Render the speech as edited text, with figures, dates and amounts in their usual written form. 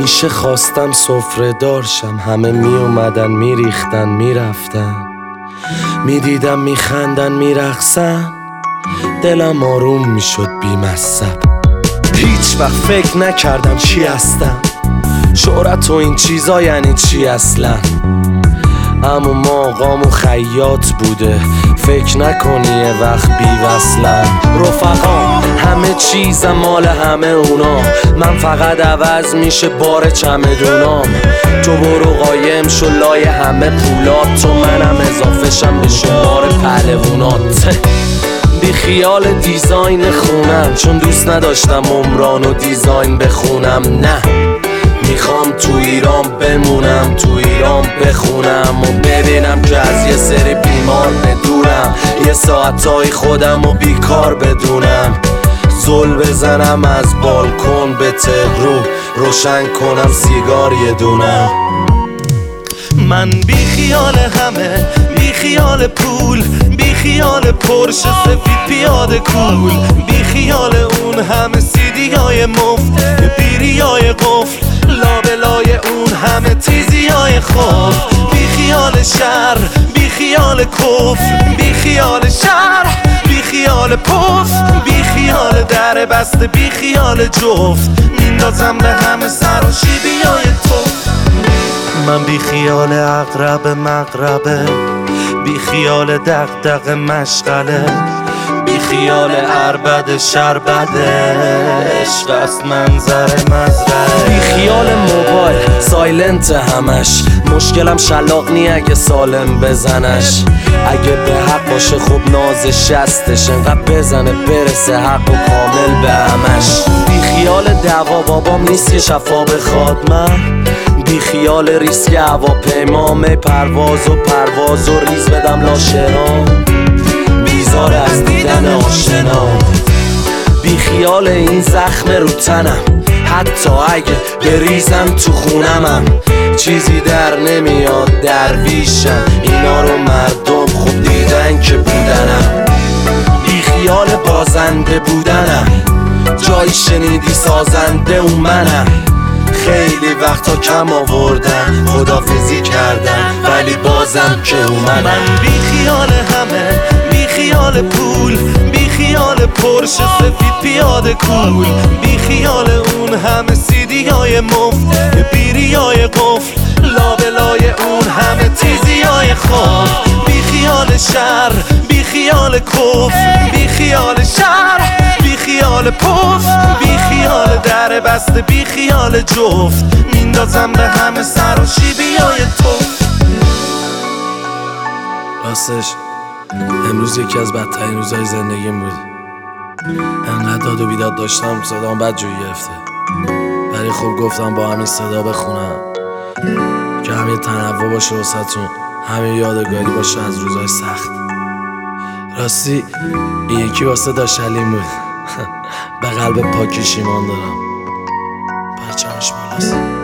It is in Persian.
همیشه خواستم سفره دارشم، همه می اومدن می ریختن می رفتن، می دیدم می خندن می رقصن، دلم آروم می شد بی مصب. هیچ وقت فکر نکردم چی هستم، شهرت و این چیزا یعنی چی اصلا. اما ما آقامو خیاط بوده، فکر نکنی یه وقت بی‌وصلم. رفقام همه چیزم مال همه اونا، من فقط عوض میشه بار چمدونام. تو برو قایم شو لای همه پولات، تو منم اضافه شم به شمار پهلوونات. بی خیال دیزاین خونم، چون دوست نداشتم عمران و دیزاین بخونم. نه میخوام تو ایران بمونم، تو ایران بخونم و ببینم که از یه سری بیمار بدونم، یه ساعتای خودم و بیکار بدونم. زل بزنم از بالکن به تقرو، روشن کنم سیگار یه دونم. من بی خیال همه، بی خیال پول، بی خیال پرش سفید پیاده کول، بی خیال اون همه سیدیای مفت، بیریای قفل لابلای اون همه تیزیای خوف. بی خیال شهر، بی خیال کفر، بی خیال شهر، بی خیال پف، بی خیال در بسته، بی خیال جفت، میندازم به همه سر و شیبیای تو. من بی خیال عقرب مغربه، بی خیال دغدغ مشغله، بی خیال عربد شربده، عشق است منظر مزرعه. بی خیال موبایل سایلنت همش، مشکلم شلاق نی اگه سالم بزنش. اگه به حق باشه خب نازش هستش، انقدر بزنه برسه حق و کامل به همش. بی خیال دعوا بابام نیست که شفا بخواد، من بی خیال ریسک هواپیمام، پرواز و ریز بدم لاشرام، بیزار از دیدن آشنا. بی خیال این زخم رو تنم، حتی اگه بریزم تو خونمم چیزی در نمیاد درویشم، اینا رو مردم خوب دیدن که بودنم. بی خیال بازنده بودنم، جایی شنیدی سازنده اون منم. خیلی وقتا کم آوردم، خدافزی کردم ولی بازم که اومدم. من بی خیال همه، بی خیال پول، بی خیال پرش سفید پیاده کول، بی خیال اون همه سیدیای مفت، بیریای قفل لابلای اون همه تیزیای خوف. بی خیال شهر، بی خیال کفر، بی خیال شهر، بی خیال پف، بی خیال در بسته، بی خیال جفت، میندازم به همه سر و شیبیای تو. راستش امروز یکی از بدترین روزهای زندگیم بود. انقدر داد و بیداد داشتم صدام بد جوی گرفته، ولی خب گفتم با همین صدا بخونم که همین تنوع باشه واسه‌تون، همین یادگاری باشه از روزهای سخت. راستی این یکی واسه داشلیم بود. به قلب پاکیش ایمان دارم، پرچمش بالاست.